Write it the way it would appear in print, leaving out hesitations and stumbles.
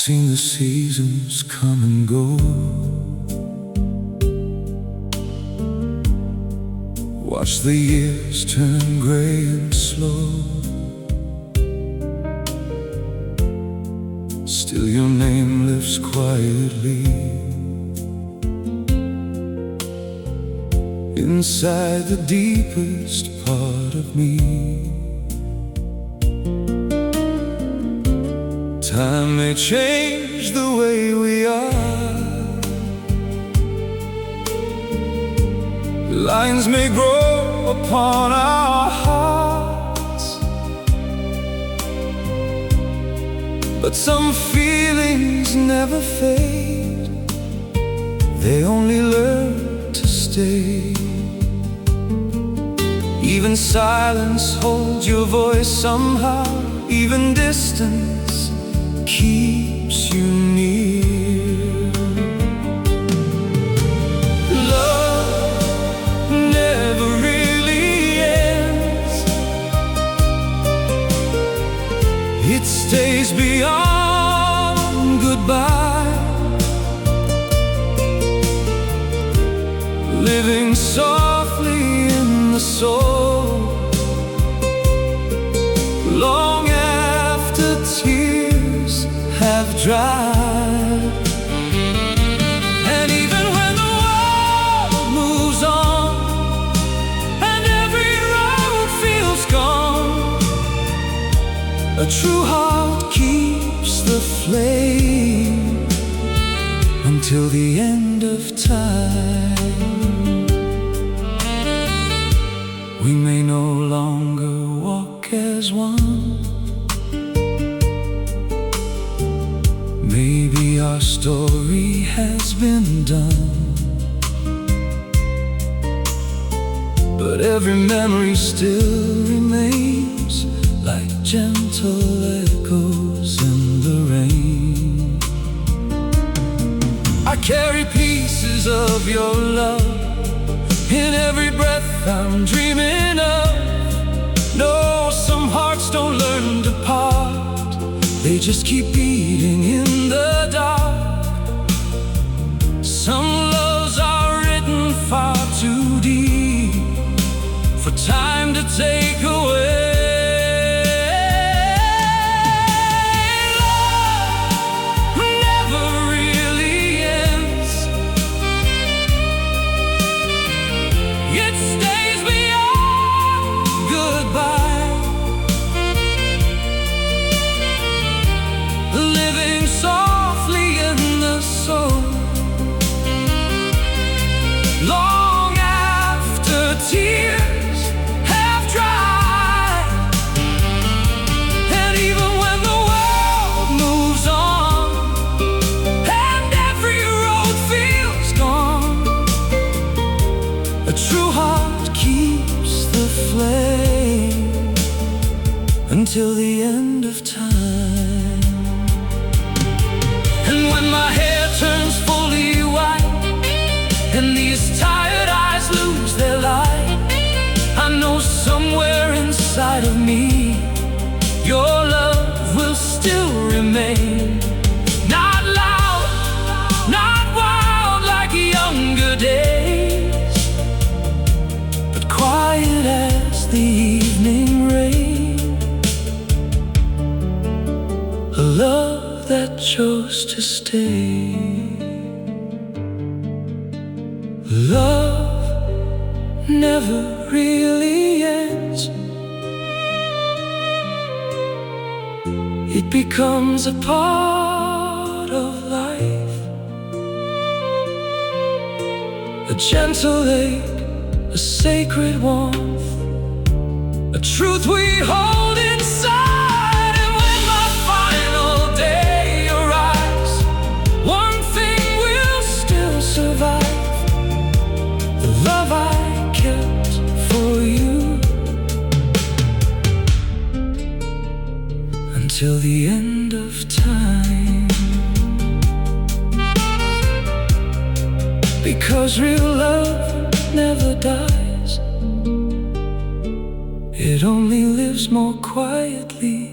Seen the seasons come and go, watch the years turn gray and slow. Still your name lives quietly inside the deepest part of me. Time may change the way we are, lines may grow upon our hearts, but some feelings never fade, they only learn to stay. Even silence holds your voice somehow, even distance keeps you near. Love never really ends, it stays beyond goodbye, living softly in the soul, long after tears have dried. And even when the world moves on and every road feels gone, a true heart keeps the flame until the end of time. We may no longer walk as one, maybe our story has been done, but every memory still remains like gentle echoes in the rain. I carry pieces of your love in every breath I'm dreaming of. No, some hearts don't learn to part, they just keep beating in the dark. Some loves are written far too deep for time to take away. Love never really ends, it stays beyond goodbye, living softly in the soul, long after tears have dried. And even when the world moves on and every road feels gone, a true heart keeps the flame until the end of time. And when my hair turns fully white and these tired eyes lose their light, I know somewhere inside of me your love will still remain. Not loud, not wild like younger days, but quiet as the evening rain. A love that chose to stay. Love never really ends, it becomes a part of life, a gentle ache, a sacred warmth, a truth we hold inside. And when my final day arrives, one thing will still survive: the love I kept for you until the end of time. Because real love never dies, it only lives more quietly